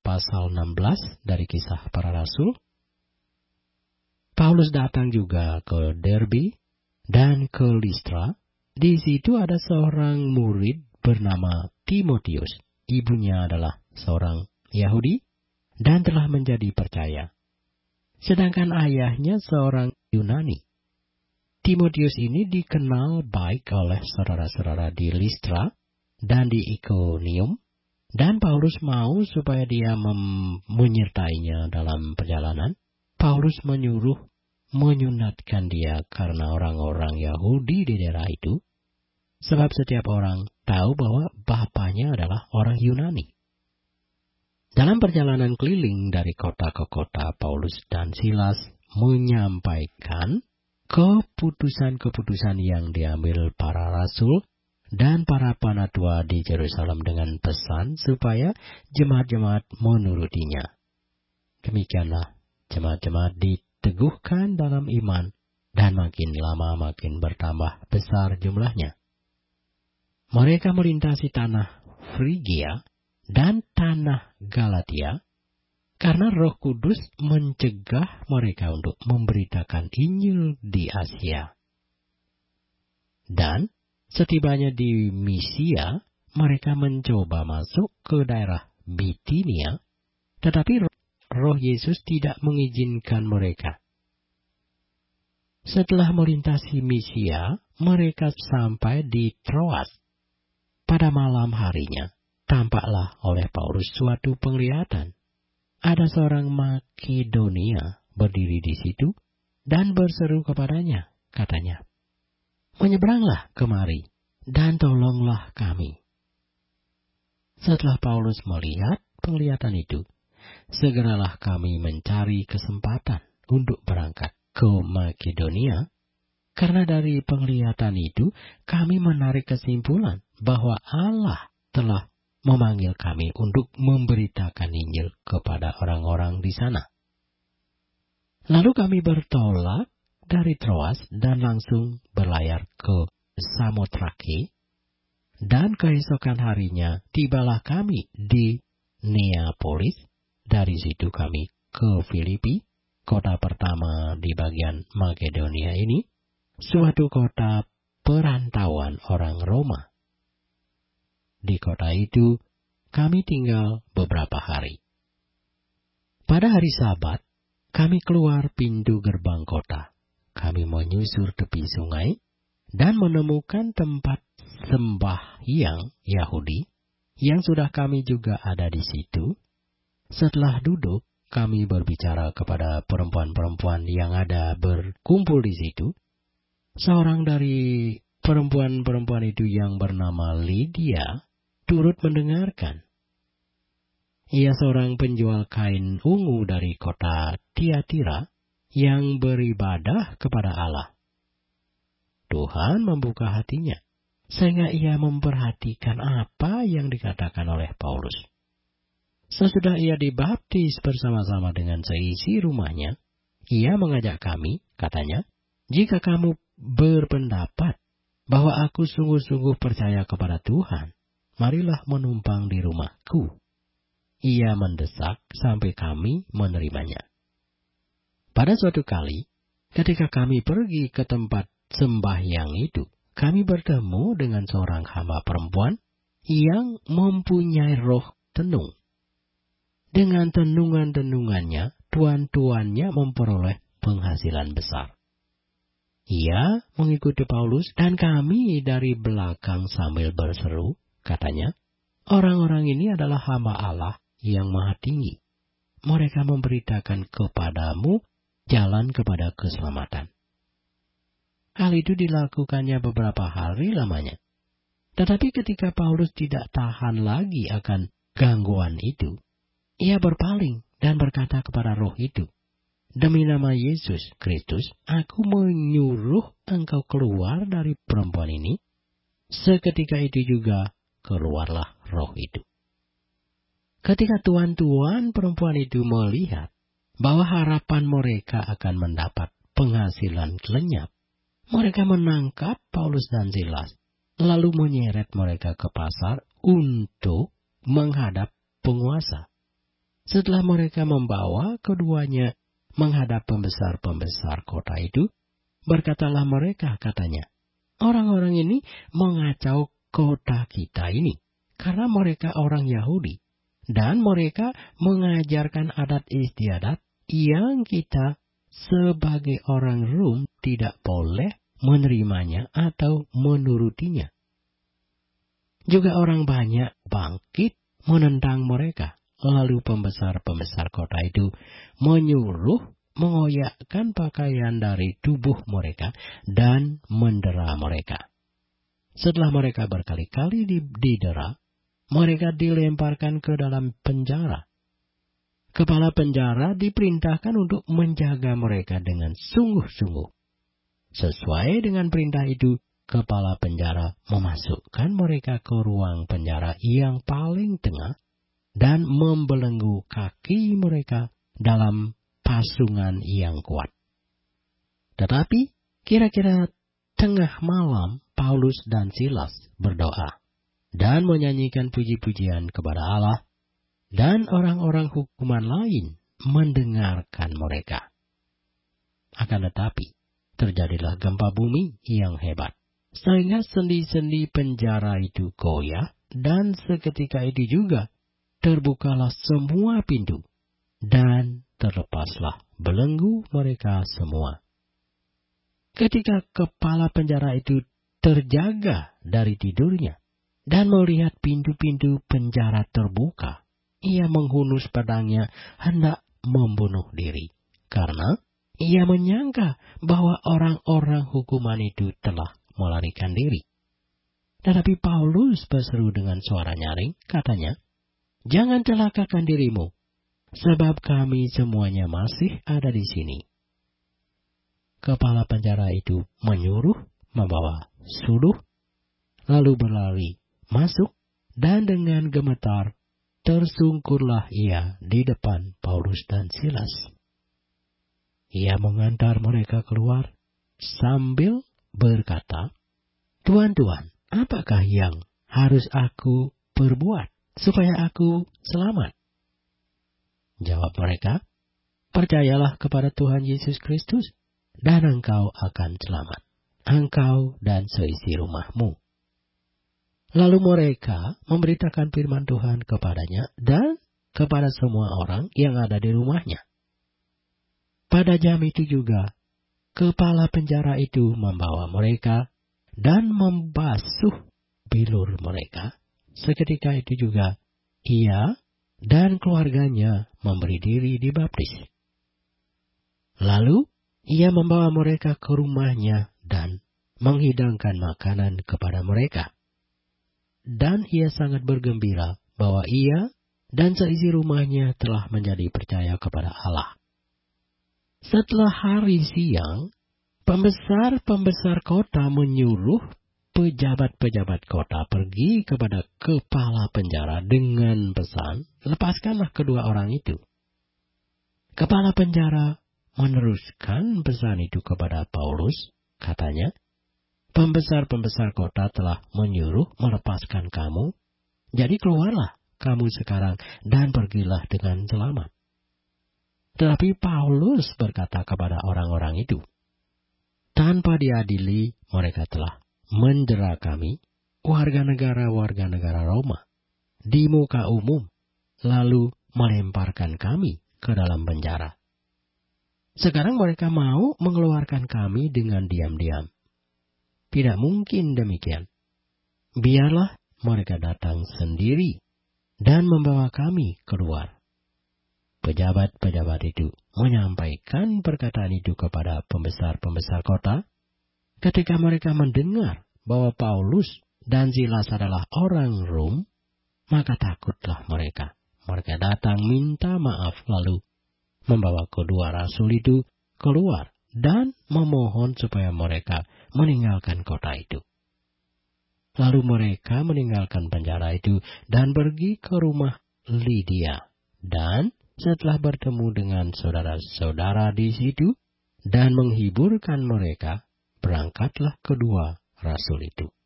pasal 16 dari Kisah Para Rasul. Paulus datang juga ke Derbe dan ke Listra. Di situ ada seorang murid bernama Timotius. Ibunya adalah seorang Yahudi dan telah menjadi percaya. Sedangkan ayahnya seorang Yunani. Timotius ini dikenal baik oleh saudara-saudara di Listra dan di Ikonium. Dan Paulus mau supaya dia menyertainya dalam perjalanan. Paulus menyunatkan dia karena orang-orang Yahudi di daerah itu. Sebab setiap orang tahu bahwa bapaknya adalah orang Yunani. Dalam perjalanan keliling dari kota ke kota, Paulus dan Silas menyampaikan keputusan-keputusan yang diambil para rasul dan para penatua di Yerusalem dengan pesan supaya jemaat-jemaat menurutinya. Demikianlah jemaat-jemaat diteguhkan dalam iman dan makin lama makin bertambah besar jumlahnya. Mereka melintasi tanah Frigia dan tanah Galatia karena Roh Kudus mencegah mereka untuk memberitakan Injil di Asia. Dan setibanya di Misia, mereka mencoba masuk ke daerah Bitinia, tetapi Roh Yesus tidak mengizinkan mereka. Setelah melintasi Misia, mereka sampai di Troas. Pada malam harinya, tampaklah oleh Paulus suatu penglihatan. Ada seorang Makedonia berdiri di situ dan berseru kepadanya, katanya, "Menyeberanglah kemari dan tolonglah kami." Setelah Paulus melihat penglihatan itu, segeralah kami mencari kesempatan untuk berangkat ke Makedonia. Karena dari penglihatan itu, kami menarik kesimpulan bahwa Allah telah memanggil kami untuk memberitakan Injil kepada orang-orang di sana. Lalu kami bertolak dari Troas dan langsung berlayar ke Samotrake. Dan keesokan harinya tibalah kami di Neapolis. Dari situ kami ke Filipi, kota pertama di bagian Makedonia ini. Suatu kota perantauan orang Roma. Di kota itu, kami tinggal beberapa hari. Pada hari Sabat, kami keluar pintu gerbang kota. Kami menyusur tepi sungai dan menemukan tempat sembahyang Yahudi yang sudah kami juga ada di situ. Setelah duduk, kami berbicara kepada perempuan-perempuan yang ada berkumpul di situ. Seorang dari perempuan-perempuan itu yang bernama Lydia turut mendengarkan. Ia seorang penjual kain ungu dari kota Tiatira yang beribadah kepada Allah. Tuhan membuka hatinya, sehingga ia memperhatikan apa yang dikatakan oleh Paulus. Sesudah ia dibaptis bersama-sama dengan seisi rumahnya, ia mengajak kami, katanya, "Jika kamu berpendapat bahwa aku sungguh-sungguh percaya kepada Tuhan, marilah menumpang di rumahku." Ia mendesak sampai kami menerimanya. Pada suatu kali, ketika kami pergi ke tempat sembahyang itu, kami bertemu dengan seorang hamba perempuan yang mempunyai roh tenung. Dengan tenungan-tenungannya, tuan-tuannya memperoleh penghasilan besar. Ia mengikuti Paulus dan kami dari belakang sambil berseru, katanya, "Orang-orang ini adalah hamba Allah yang maha tinggi. Mereka memberitakan kepadamu jalan kepada keselamatan." Hal itu dilakukannya beberapa hari lamanya. Tetapi ketika Paulus tidak tahan lagi akan gangguan itu, ia berpaling dan berkata kepada roh itu, "Demi nama Yesus Kristus, aku menyuruh engkau keluar dari perempuan ini." Seketika itu juga keluarlah roh itu. Ketika tuan-tuan perempuan itu melihat bahwa harapan mereka akan mendapat penghasilan lenyap, mereka menangkap Paulus dan Silas, lalu menyeret mereka ke pasar untuk menghadap penguasa. Setelah mereka membawa keduanya menghadap pembesar-pembesar kota itu, berkatalah mereka, katanya, orang-orang ini mengacau kota kita ini, karena mereka orang Yahudi, dan mereka mengajarkan adat istiadat yang kita sebagai orang Rom tidak boleh menerimanya atau menurutinya. Juga orang banyak bangkit menentang mereka. Lalu pembesar-pembesar kota itu menyuruh mengoyakkan pakaian dari tubuh mereka dan mendera mereka. Setelah mereka berkali-kali didera, mereka dilemparkan ke dalam penjara. Kepala penjara diperintahkan untuk menjaga mereka dengan sungguh-sungguh. Sesuai dengan perintah itu, kepala penjara memasukkan mereka ke ruang penjara yang paling tengah dan membelenggu kaki mereka dalam pasungan yang kuat. Tetapi kira-kira tengah malam, Paulus dan Silas berdoa dan menyanyikan puji-pujian kepada Allah, dan orang-orang hukuman lain mendengarkan mereka. Akan tetapi, terjadilah gempa bumi yang hebat, sehingga sendi-sendi penjara itu goyah, dan seketika itu juga terbukalah semua pintu, dan terlepaslah belenggu mereka semua. Ketika kepala penjara itu terjaga dari tidurnya, dan melihat pintu-pintu penjara terbuka, ia menghunus pedangnya hendak membunuh diri, karena ia menyangka bahwa orang-orang hukuman itu telah melarikan diri. Tetapi Paulus berseru dengan suara nyaring, katanya, "Jangan celakakan dirimu, sebab kami semuanya masih ada di sini." Kepala penjara itu menyuruh membawa suluh, lalu berlari masuk, dan dengan gemetar tersungkurlah ia di depan Paulus dan Silas. Ia mengantar mereka keluar sambil berkata, "Tuan-tuan, apakah yang harus aku perbuat supaya aku selamat?" Jawab mereka, "Percayalah kepada Tuhan Yesus Kristus, dan engkau akan selamat, engkau dan seisi rumahmu." Lalu mereka memberitakan firman Tuhan kepadanya dan kepada semua orang yang ada di rumahnya. Pada jam itu juga, kepala penjara itu membawa mereka dan membasuh bilur mereka. Seketika itu juga, ia dan keluarganya memberi diri dibaptis. Lalu, ia membawa mereka ke rumahnya dan menghidangkan makanan kepada mereka. Dan ia sangat bergembira bahwa ia dan seisi rumahnya telah menjadi percaya kepada Allah. Setelah hari siang, pembesar-pembesar kota menyuruh pejabat-pejabat kota pergi kepada kepala penjara dengan pesan, "Lepaskanlah kedua orang itu." Kepala penjara meneruskan pesan itu kepada Paulus, katanya, "Pembesar-pembesar kota telah menyuruh melepaskan kamu, jadi keluarlah kamu sekarang dan pergilah dengan selamat." Tetapi Paulus berkata kepada orang-orang itu, "Tanpa diadili, mereka telah mendera kami, warga negara Roma, di muka umum, lalu melemparkan kami ke dalam penjara. Sekarang mereka mau mengeluarkan kami dengan diam-diam. Tidak mungkin demikian. Biarlah mereka datang sendiri dan membawa kami keluar." Pejabat-pejabat itu menyampaikan perkataan itu kepada pembesar-pembesar kota. Ketika mereka mendengar bahwa Paulus dan Silas adalah orang Rom, maka takutlah mereka. Mereka datang minta maaf, lalu membawa kedua rasul itu keluar dan memohon supaya mereka meninggalkan kota itu. Lalu mereka meninggalkan penjara itu dan pergi ke rumah Lydia. Dan setelah bertemu dengan saudara-saudara di situ dan menghiburkan mereka, berangkatlah kedua rasul itu.